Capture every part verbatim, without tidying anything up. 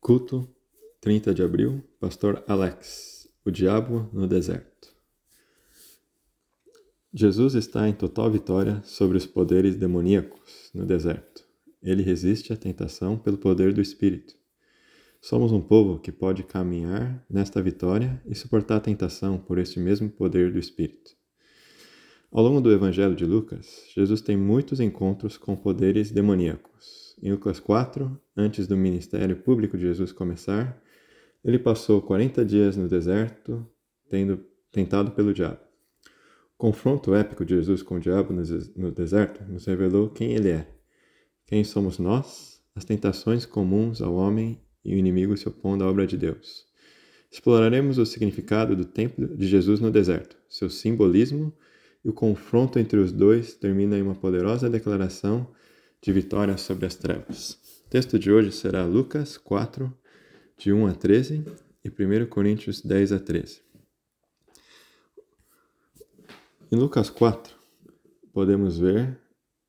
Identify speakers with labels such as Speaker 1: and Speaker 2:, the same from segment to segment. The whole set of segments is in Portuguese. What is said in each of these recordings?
Speaker 1: Culto, trinta de abril, Pastor Alex, o diabo no deserto. Jesus está em total vitória sobre os poderes demoníacos no deserto. Ele resiste à tentação pelo poder do Espírito. Somos um povo que pode caminhar nesta vitória e suportar a tentação por este mesmo poder do Espírito. Ao longo do Evangelho de Lucas, Jesus tem muitos encontros com poderes demoníacos. Em Lucas quatro, antes do ministério público de Jesus começar, ele passou quarenta dias no deserto, tendo tentado pelo diabo. O confronto épico de Jesus com o diabo no deserto nos revelou quem ele é, quem somos nós, as tentações comuns ao homem e o inimigo se opondo à obra de Deus. Exploraremos o significado do tempo de Jesus no deserto, seu simbolismo, e o confronto entre os dois termina em uma poderosa declaração de vitória sobre as trevas. O texto de hoje será Lucas quatro, de um a treze, e primeira Coríntios dez a treze. Em Lucas quatro, podemos ver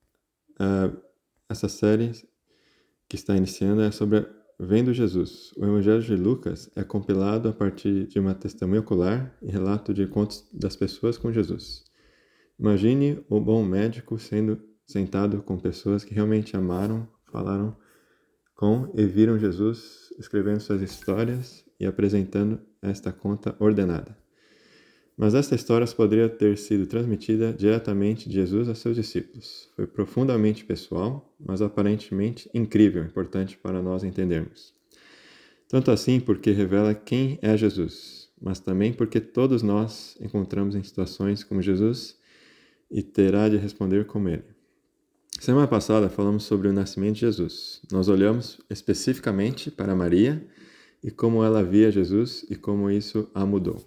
Speaker 1: uh, essa série que está iniciando é sobre Vendo Jesus. O Evangelho de Lucas é compilado a partir de uma testemunha ocular e relato de encontros das pessoas com Jesus. Imagine o bom médico sendo sentado com pessoas que realmente amaram, falaram com e viram Jesus, escrevendo suas histórias e apresentando esta conta ordenada. Mas esta história poderia ter sido transmitida diretamente de Jesus a seus discípulos. Foi profundamente pessoal, mas aparentemente incrível, importante para nós entendermos. Tanto assim porque revela quem é Jesus, mas também porque todos nós encontramos em situações como Jesus e terá de responder como ele. Semana passada falamos sobre o nascimento de Jesus. Nós olhamos especificamente para Maria e como ela via Jesus e como isso a mudou.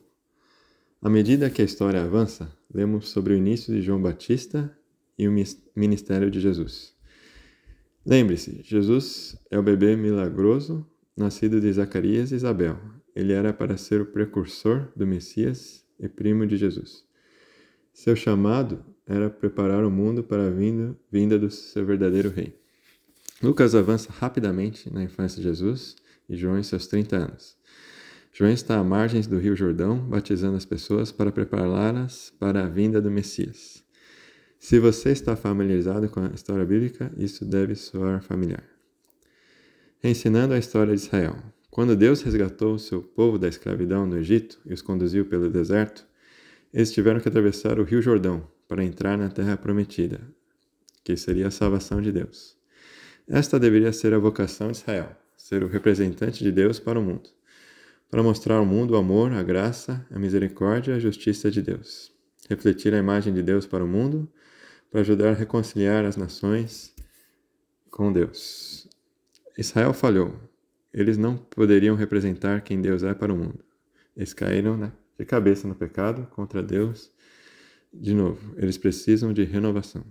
Speaker 1: À medida que a história avança, lemos sobre o início de João Batista e o ministério de Jesus. Lembre-se, Jesus é o bebê milagroso nascido de Zacarias e Isabel. Ele era para ser o precursor do Messias e primo de Jesus. Seu chamado era preparar o mundo para a vinda, vinda do seu verdadeiro rei. Lucas avança rapidamente na infância de Jesus e João em seus trinta anos. João está à margens do Rio Jordão, batizando as pessoas para prepará-las para a vinda do Messias. Se você está familiarizado com a história bíblica, isso deve soar familiar. Reensinando a história de Israel. Quando Deus resgatou o seu povo da escravidão no Egito e os conduziu pelo deserto, eles tiveram que atravessar o Rio Jordão para entrar na Terra Prometida, que seria a salvação de Deus. Esta deveria ser a vocação de Israel, ser o representante de Deus para o mundo, para mostrar ao mundo o amor, a graça, a misericórdia e a justiça de Deus. Refletir a imagem de Deus para o mundo, para ajudar a reconciliar as nações com Deus. Israel falhou. Eles não poderiam representar quem Deus é para o mundo. Eles caíram né, de cabeça no pecado contra Deus. De novo, eles precisam de renovação.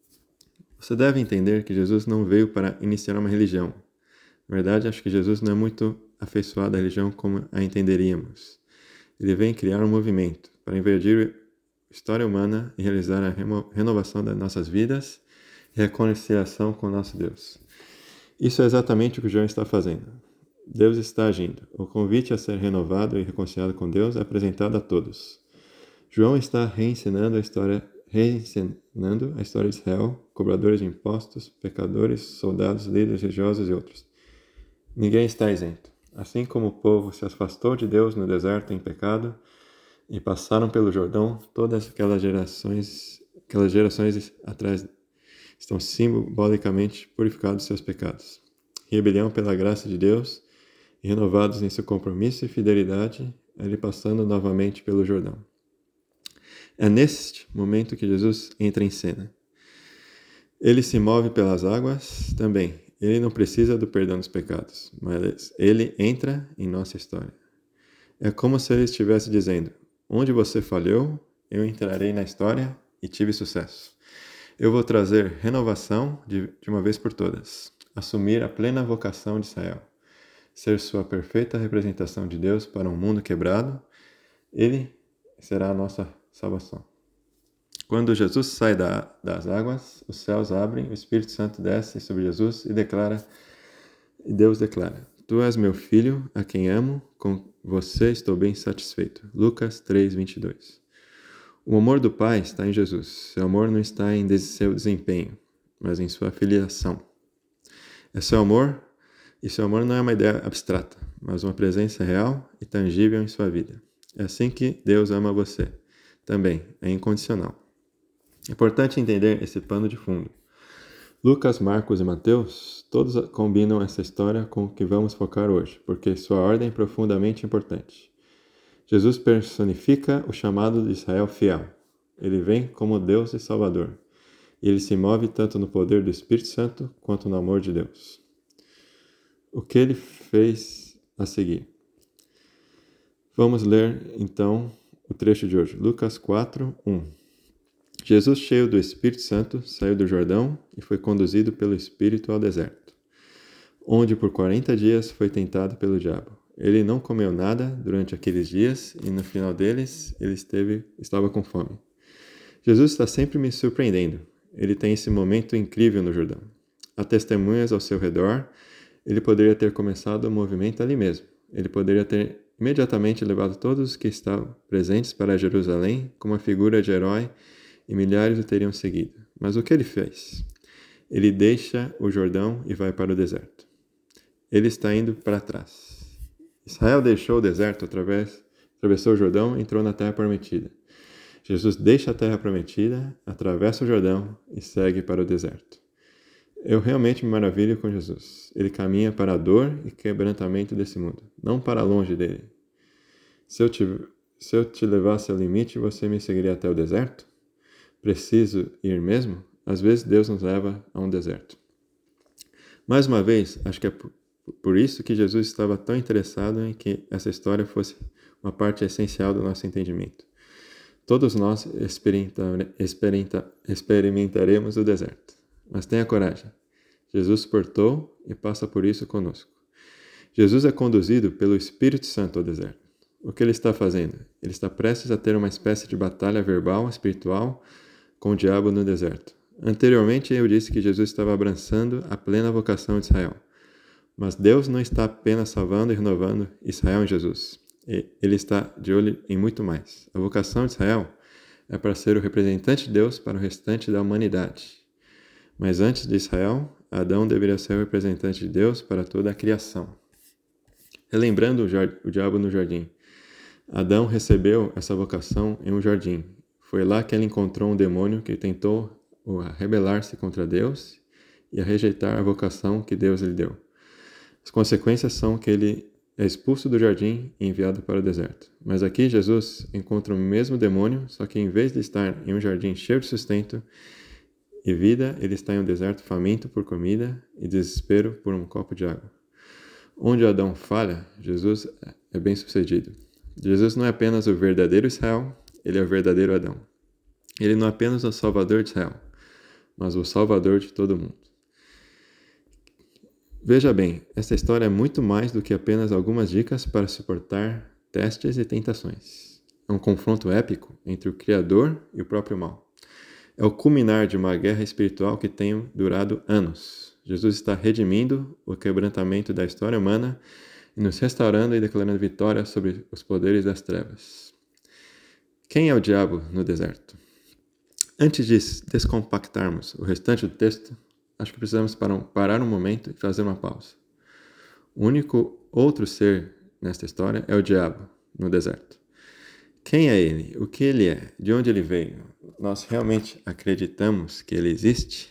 Speaker 1: Você deve entender que Jesus não veio para iniciar uma religião. Na verdade, acho que Jesus não é muito afeiçoado à religião como a entenderíamos. Ele vem criar um movimento para invadir a história humana e realizar a remo- renovação das nossas vidas e reconciliação com o nosso Deus. Isso é exatamente o que João está fazendo. Deus está agindo. O convite a ser renovado e reconciliado com Deus é apresentado a todos. João está reensinando a história, reensinando a história de Israel, cobradores de impostos, pecadores, soldados, líderes religiosos e outros. Ninguém está isento. Assim como o povo se afastou de Deus no deserto em pecado e passaram pelo Jordão, todas aquelas gerações, aquelas gerações atrás estão simbolicamente purificados de seus pecados. Rebelião pela graça de Deus e renovados em seu compromisso e fidelidade, ele passando novamente pelo Jordão. É neste momento que Jesus entra em cena. Ele se move pelas águas também. Ele não precisa do perdão dos pecados, mas ele entra em nossa história. É como se ele estivesse dizendo: onde você falhou, eu entrarei na história e tive sucesso. Eu vou trazer renovação de, de uma vez por todas. Assumir a plena vocação de Israel. Ser sua perfeita representação de Deus para um mundo quebrado. Ele será a nossa salvação. Quando Jesus sai da, das águas, os céus abrem, o Espírito Santo desce sobre Jesus e declara, e Deus declara: Tu és meu filho, a quem amo, com você estou bem satisfeito. Lucas três, vinte e dois. O amor do Pai está em Jesus. Seu amor não está em seu desempenho, mas em sua filiação. É seu amor, e seu amor não é uma ideia abstrata, mas uma presença real e tangível em sua vida. É assim que Deus ama você. Também é incondicional. É importante entender esse pano de fundo. Lucas, Marcos e Mateus, todos combinam essa história com o que vamos focar hoje, porque sua ordem é profundamente importante. Jesus personifica o chamado de Israel fiel. Ele vem como Deus e Salvador. E ele se move tanto no poder do Espírito Santo quanto no amor de Deus. O que ele fez a seguir? Vamos ler, então, o trecho de hoje. Lucas quatro, um. Jesus, cheio do Espírito Santo, saiu do Jordão e foi conduzido pelo Espírito ao deserto, onde por quarenta dias foi tentado pelo diabo. Ele não comeu nada durante aqueles dias e no final deles ele esteve, estava com fome. Jesus está sempre me surpreendendo. Ele tem esse momento incrível no Jordão. Há testemunhas ao seu redor. Ele poderia ter começado o movimento ali mesmo. Ele poderia ter imediatamente levado todos os que estavam presentes para Jerusalém como uma figura de herói e milhares o teriam seguido. Mas o que ele fez? Ele deixa o Jordão e vai para o deserto. Ele está indo para trás. Israel deixou o deserto, através, atravessou o Jordão e entrou na Terra Prometida. Jesus deixa a Terra Prometida, atravessa o Jordão e segue para o deserto. Eu realmente me maravilho com Jesus. Ele caminha para a dor e quebrantamento desse mundo, não para longe dele. Se eu te, se eu te levasse ao limite, você me seguiria até o deserto? Preciso ir mesmo? Às vezes Deus nos leva a um deserto. Mais uma vez, acho que é por isso que Jesus estava tão interessado em que essa história fosse uma parte essencial do nosso entendimento. Todos nós experimenta, experimenta, experimentaremos o deserto, mas tenha coragem. Jesus suportou e passa por isso conosco. Jesus é conduzido pelo Espírito Santo ao deserto. O que ele está fazendo? Ele está prestes a ter uma espécie de batalha verbal, espiritual, com o diabo no deserto. Anteriormente eu disse que Jesus estava abraçando a plena vocação de Israel. Mas Deus não está apenas salvando e renovando Israel em Jesus. Ele está de olho em muito mais. A vocação de Israel é para ser o representante de Deus para o restante da humanidade. Mas antes de Israel, Adão deveria ser o representante de Deus para toda a criação. Relembrando o diabo no jardim, Adão recebeu essa vocação em um jardim. Foi lá que ele encontrou um demônio que tentou rebelar-se contra Deus e a rejeitar a vocação que Deus lhe deu. As consequências são que ele é expulso do jardim e enviado para o deserto. Mas aqui Jesus encontra o mesmo demônio, só que em vez de estar em um jardim cheio de sustento e vida, ele está em um deserto faminto por comida e desespero por um copo de água. Onde Adão falha, Jesus é bem sucedido. Jesus não é apenas o verdadeiro Israel, ele é o verdadeiro Adão. Ele não é apenas o Salvador de Israel, mas o Salvador de todo mundo. Veja bem, essa história é muito mais do que apenas algumas dicas para suportar testes e tentações. É um confronto épico entre o Criador e o próprio mal. É o culminar de uma guerra espiritual que tem durado anos. Jesus está redimindo o quebrantamento da história humana e nos restaurando e declarando vitória sobre os poderes das trevas. Quem é o diabo no deserto? Antes de descompactarmos o restante do texto, acho que precisamos parar um momento e fazer uma pausa. O único outro ser nesta história é o diabo, no deserto. Quem é ele? O que ele é? De onde ele veio? Nós realmente acreditamos que ele existe?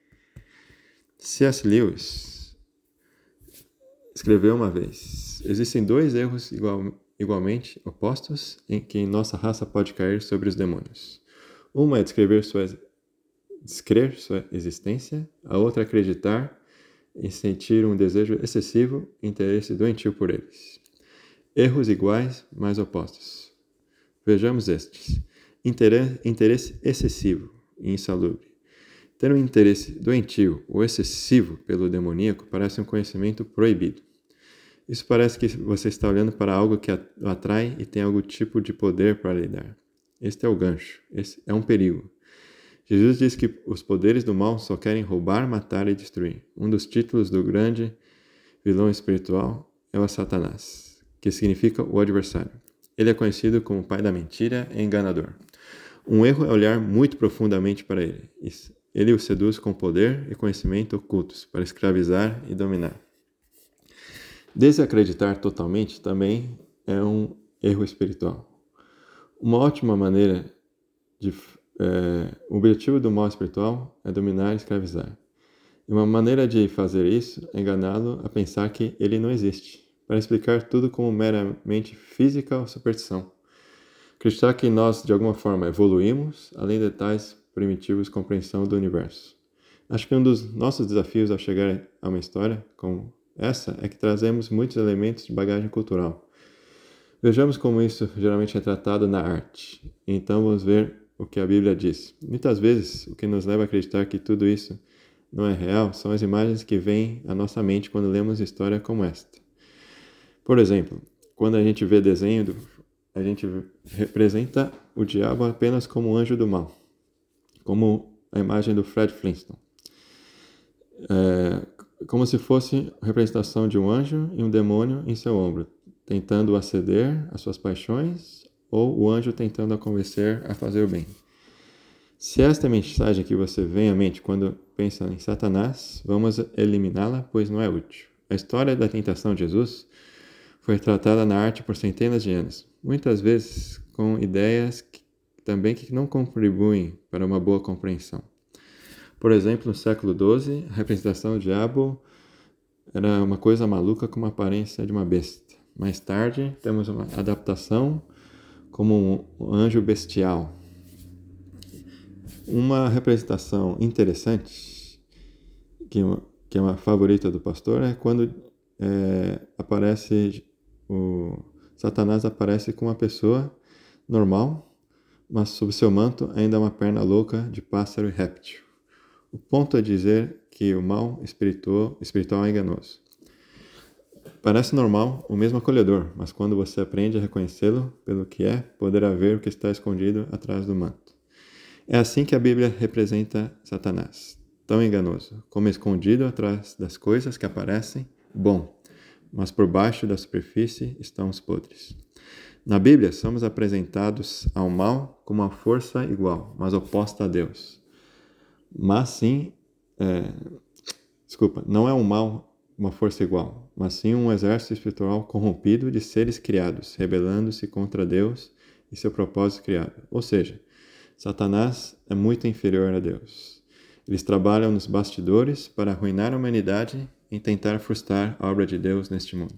Speaker 1: C S Lewis escreveu uma vez: existem dois erros igual, igualmente opostos em que nossa raça pode cair sobre os demônios. Uma é descrever sua descrer sua existência, a outra é acreditar e sentir um desejo excessivo e interesse doentio por eles. Erros iguais, mas opostos. Vejamos estes. Interesse, interesse excessivo e insalubre. Ter um interesse doentio ou excessivo pelo demoníaco parece um conhecimento proibido. Isso parece que você está olhando para algo que o atrai e tem algum tipo de poder para lhe dar. Este é o gancho. Esse é um perigo. Jesus diz que os poderes do mal só querem roubar, matar e destruir. Um dos títulos do grande vilão espiritual é o Satanás, que significa o adversário. Ele é conhecido como o pai da mentira e enganador. Um erro é olhar muito profundamente para ele. Ele o seduz com poder e conhecimento ocultos para escravizar e dominar. Desacreditar totalmente também é um erro espiritual. Uma ótima maneira de... É, o objetivo do mal espiritual é dominar e escravizar. E uma maneira de fazer isso é enganá-lo a pensar que ele não existe, para explicar tudo como meramente física ou superstição. Acreditar que nós, de alguma forma, evoluímos, além de tais primitivos compreensão do universo. Acho que um dos nossos desafios ao chegar a uma história como essa é que trazemos muitos elementos de bagagem cultural. Vejamos como isso geralmente é tratado na arte. Então vamos ver o que a Bíblia diz. Muitas vezes, o que nos leva a acreditar que tudo isso não é real são as imagens que vêm à nossa mente quando lemos história como esta. Por exemplo, quando a gente vê desenho, do, a gente representa o diabo apenas como um anjo do mal, como a imagem do Fred Flintstone. É, como se fosse a representação de um anjo e um demônio em seu ombro, tentando aceder às suas paixões, ou o anjo tentando a convencer a fazer o bem. Se esta é a mensagem que você vem à mente quando pensa em Satanás, vamos eliminá-la, pois não é útil. A história da tentação de Jesus foi tratada na arte por centenas de anos, muitas vezes com ideias que, também que não contribuem para uma boa compreensão. Por exemplo, no século doze, a representação do diabo era uma coisa maluca com uma aparência de uma besta. Mais tarde, temos uma adaptação como um anjo bestial. Uma representação interessante, que, que é uma favorita do pastor, é quando é, aparece o Satanás aparece com uma pessoa normal, mas sob seu manto ainda há uma perna louca de pássaro e réptil. O ponto é dizer que o mal espiritual, espiritual é enganoso. Parece normal, o mesmo acolhedor, mas quando você aprende a reconhecê-lo pelo que é, poderá ver o que está escondido atrás do manto. É assim que a Bíblia representa Satanás, tão enganoso, como escondido atrás das coisas que aparecem bom, mas por baixo da superfície estão os podres. Na Bíblia, somos apresentados ao mal como uma força igual, mas oposta a Deus. Mas sim, é, desculpa, não é um mal uma força igual, mas sim um exército espiritual corrompido de seres criados, rebelando-se contra Deus e seu propósito criado. Ou seja, Satanás é muito inferior a Deus. Eles trabalham nos bastidores para arruinar a humanidade e tentar frustrar a obra de Deus neste mundo.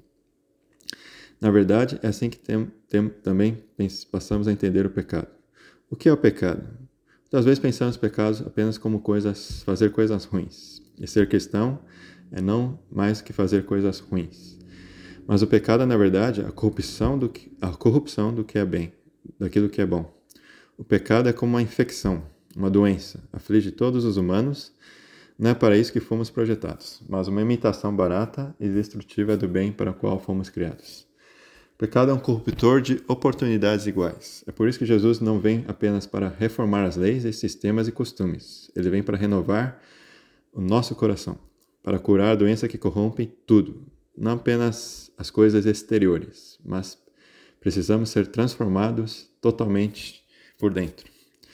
Speaker 1: Na verdade, é assim que tem, tem, também passamos a entender o pecado. O que é o pecado? Muitas vezes pensamos pecados apenas como coisas, fazer coisas ruins. E ser cristão é não mais que fazer coisas ruins. Mas o pecado é, na verdade, a corrupção do que, a corrupção do que é bem, daquilo que é bom. O pecado é como uma infecção, uma doença, aflige todos os humanos. Não é para isso que fomos projetados, mas uma imitação barata e destrutiva do bem para o qual fomos criados. O pecado é um corruptor de oportunidades iguais. É por isso que Jesus não vem apenas para reformar as leis e sistemas e costumes. Ele vem para renovar o nosso coração, para curar a doença que corrompe tudo, não apenas as coisas exteriores, mas precisamos ser transformados totalmente por dentro.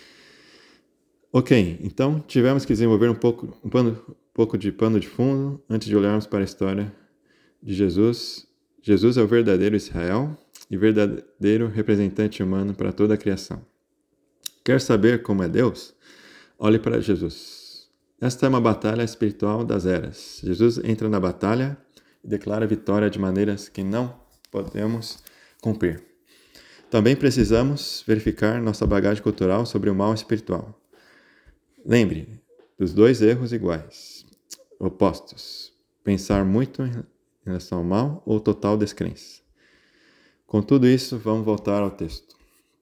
Speaker 1: Ok, então tivemos que desenvolver um pouco, um pano, um pouco de pano de fundo antes de olharmos para a história de Jesus. Jesus é o verdadeiro Israel e verdadeiro representante humano para toda a criação. Quer saber como é Deus? Olhe para Jesus. Esta é uma batalha espiritual das eras. Jesus entra na batalha e declara vitória de maneiras que não podemos cumprir. Também precisamos verificar nossa bagagem cultural sobre o mal espiritual. Lembre dos dois erros iguais, opostos: pensar muito em relação ao mal ou total descrença. Com tudo isso, vamos voltar ao texto.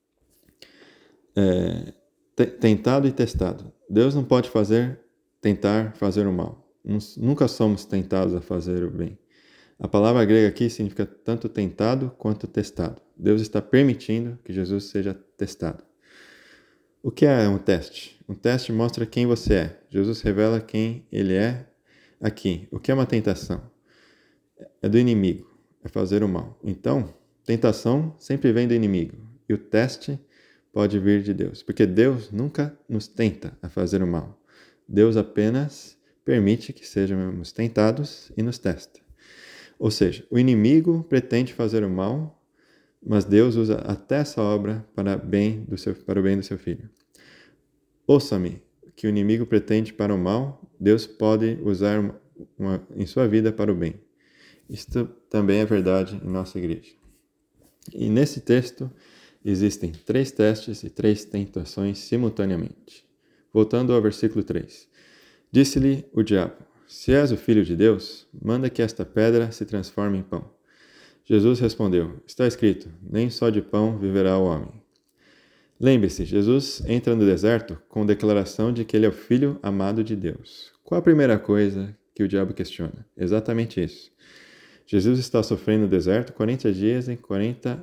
Speaker 1: É, tentado e testado. Deus não pode fazer, tentar fazer o mal. Nunca somos tentados a fazer o bem. A palavra grega aqui significa tanto tentado quanto testado. Deus está permitindo que Jesus seja testado. O que é um teste? Um teste mostra quem você é. Jesus revela quem ele é aqui. O que é uma tentação? É do inimigo. a fazer o mal. Então, tentação sempre vem do inimigo, e o teste pode vir de Deus, porque Deus nunca nos tenta a fazer o mal. Deus apenas permite que sejamos tentados e nos testa. Ou seja, o inimigo pretende fazer o mal, mas Deus usa até essa obra para, bem do seu, para o bem do seu filho. Ouça-me, que o inimigo pretende para o mal, Deus pode usar uma, uma, em sua vida para o bem. Isto também é verdade em nossa igreja. E nesse texto existem três testes e três tentações simultaneamente. Voltando ao versículo três. Disse-lhe o diabo: se és o filho de Deus, manda que esta pedra se transforme em pão. Jesus respondeu: está escrito, nem só de pão viverá o homem. Lembre-se, Jesus entra no deserto com declaração de que ele é o filho amado de Deus. Qual a primeira coisa que o diabo questiona? Exatamente isso. Jesus está sofrendo no deserto quarenta dias e quarenta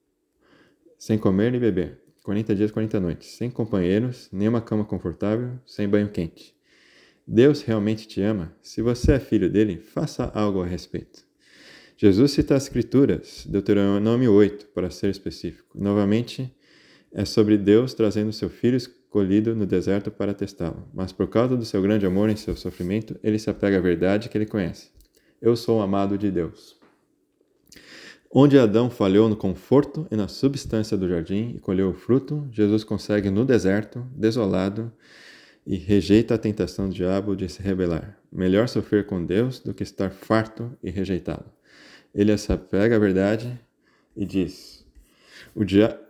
Speaker 1: sem comer nem beber. quarenta dias e quarenta noites, sem companheiros, nem uma cama confortável, sem banho quente. Deus realmente te ama? Se você é filho dele, faça algo a respeito. Jesus cita as Escrituras, Deuteronômio oito, para ser específico. Novamente, é sobre Deus trazendo seu filho escolhido no deserto para testá-lo. Mas por causa do seu grande amor em seu sofrimento, ele se apega à verdade que ele conhece. Eu sou o amado de Deus. Onde Adão falhou no conforto e na substância do jardim e colheu o fruto, Jesus consegue no deserto, desolado, e rejeita a tentação do diabo de se rebelar. Melhor sofrer com Deus do que estar farto e rejeitá-lo. Ele se apega à verdade e diz: o diabo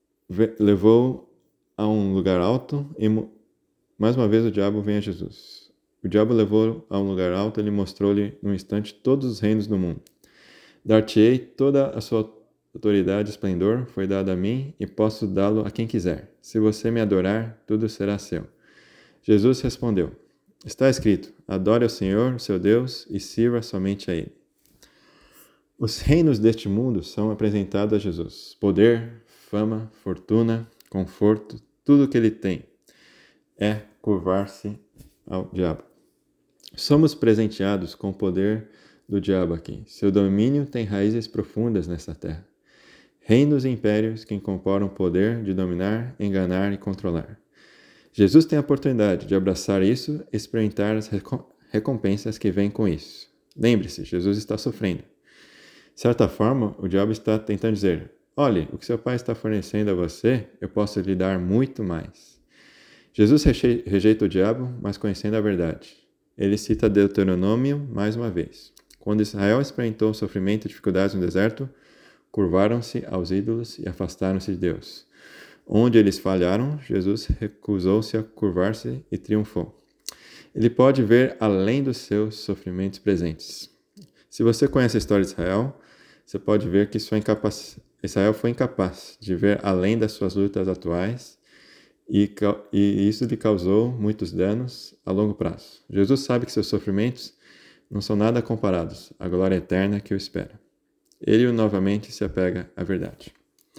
Speaker 1: levou a um lugar alto e mais uma vez o diabo vem a Jesus. O diabo levou a um lugar alto e ele mostrou-lhe num instante todos os reinos do mundo. Dar-te-ei toda a sua autoridade e esplendor, foi dado a mim e posso dá-lo a quem quiser. Se você me adorar, tudo será seu. Jesus respondeu: está escrito, adore ao Senhor, seu Deus, e sirva somente a Ele. Os reinos deste mundo são apresentados a Jesus. Poder, fama, fortuna, conforto, tudo o que ele tem é curvar-se ao diabo. Somos presenteados com o poder do diabo aqui. Seu domínio tem raízes profundas nesta terra. Reinos e impérios que incorporam o poder de dominar, enganar e controlar. Jesus tem a oportunidade de abraçar isso e experimentar as recompensas que vêm com isso. Lembre-se, Jesus está sofrendo. De certa forma, o diabo está tentando dizer: olhe, o que seu pai está fornecendo a você, eu posso lhe dar muito mais. Jesus rejeita o diabo, mas conhecendo a verdade. Ele cita Deuteronômio mais uma vez. Quando Israel experimentou sofrimento e dificuldades no deserto, curvaram-se aos ídolos e afastaram-se de Deus. Onde eles falharam, Jesus recusou-se a curvar-se e triunfou. Ele pode ver além dos seus sofrimentos presentes. Se você conhece a história de Israel, você pode ver que sua incapaz... Israel foi incapaz de ver além das suas lutas atuais e, e isso lhe causou muitos danos a longo prazo. Jesus sabe que seus sofrimentos não são nada comparados à glória eterna que o espera. Ele novamente se apega à verdade.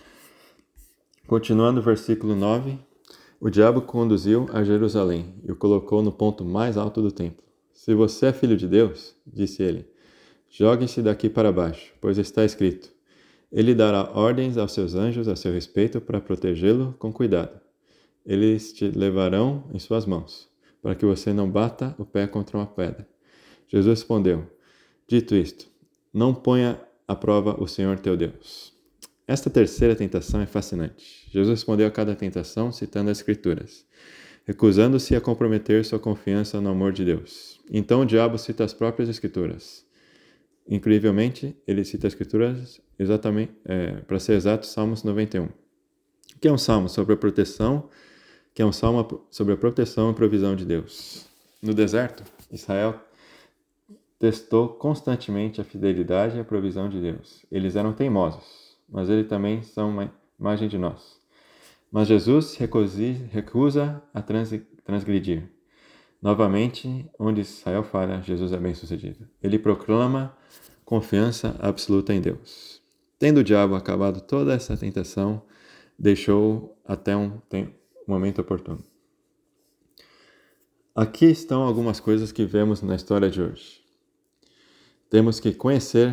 Speaker 1: Continuando o versículo nove, o diabo o conduziu a Jerusalém e o colocou no ponto mais alto do templo. Se você é filho de Deus, disse ele, jogue-se daqui para baixo, pois está escrito, ele dará ordens aos seus anjos a seu respeito para protegê-lo com cuidado. Eles te levarão em suas mãos, para que você não bata o pé contra uma pedra. Jesus respondeu, dito isto, não ponha à prova o Senhor teu Deus. Esta terceira tentação é fascinante. Jesus respondeu a cada tentação citando as Escrituras, recusando-se a comprometer sua confiança no amor de Deus. Então o diabo cita as próprias Escrituras. Incrivelmente, ele cita as Escrituras exatamente, é, para ser exato, Salmos noventa e um. Que é um salmo sobre a proteção, que é um salmo sobre a proteção e provisão de Deus. No deserto, Israel testou constantemente a fidelidade e a provisão de Deus. Eles eram teimosos, mas eles também são uma imagem de nós. Mas Jesus recusa a transgredir. Novamente, onde Israel falha, Jesus é bem-sucedido. Ele proclama confiança absoluta em Deus. Tendo o diabo acabado toda essa tentação, deixou até um tempo, um momento oportuno. Aqui estão algumas coisas que vemos na história de hoje. Temos que conhecer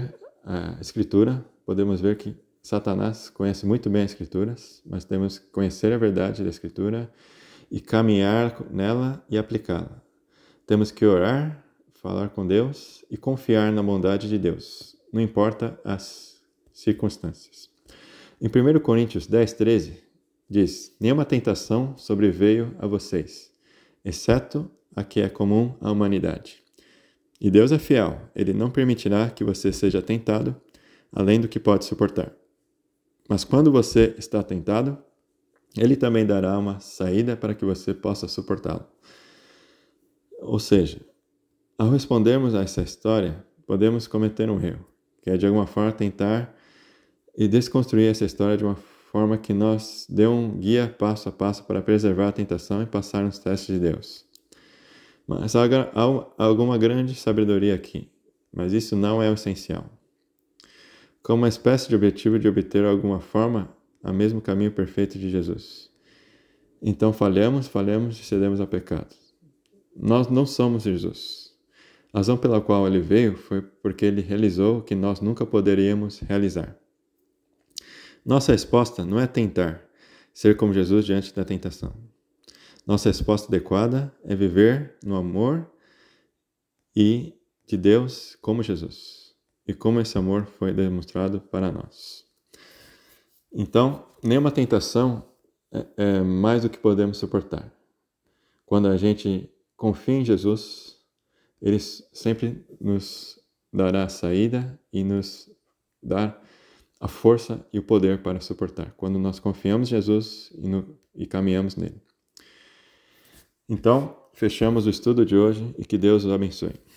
Speaker 1: a Escritura, podemos ver que Satanás conhece muito bem as Escrituras, mas temos que conhecer a verdade da Escritura e caminhar nela e aplicá-la. Temos que orar, falar com Deus e confiar na bondade de Deus, não importa as circunstâncias. Em primeiro Coríntios dez, treze, diz: nenhuma tentação sobreveio a vocês, exceto a que é comum à humanidade. E Deus é fiel, Ele não permitirá que você seja tentado além do que pode suportar. Mas quando você está tentado, Ele também dará uma saída para que você possa suportá-lo. Ou seja, ao respondermos a essa história, podemos cometer um erro, que é de alguma forma tentar e desconstruir essa história de uma forma que nos dê um guia passo a passo para preservar a tentação e passar nos testes de Deus. Mas há alguma grande sabedoria aqui, mas isso não é o essencial. Como uma espécie de objetivo de obter alguma forma o mesmo caminho perfeito de Jesus. Então falhamos, falhamos e cedemos ao pecado. Nós não somos Jesus. A razão pela qual ele veio foi porque ele realizou o que nós nunca poderíamos realizar. Nossa resposta não é tentar ser como Jesus diante da tentação. Nossa resposta adequada é viver no amor e de Deus como Jesus. E como esse amor foi demonstrado para nós. Então, nenhuma tentação é, é mais do que podemos suportar. Quando a gente confia em Jesus, Ele sempre nos dará a saída e nos dá a força e o poder para suportar. Quando nós confiamos em Jesus e, no, e caminhamos nele. Então, fechamos o estudo de hoje e que Deus os abençoe.